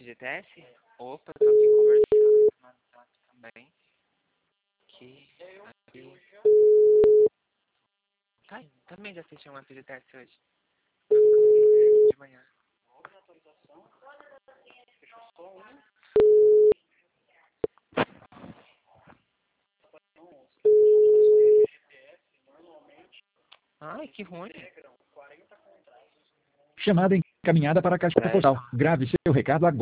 FGTS? Opa, tô aqui conversando no WhatsApp também. Aqui. Tá, também já assisti um FGTS hoje. De manhã. Ai, que ruim. Chamada encaminhada para a caixa postal. Grave seu recado agora.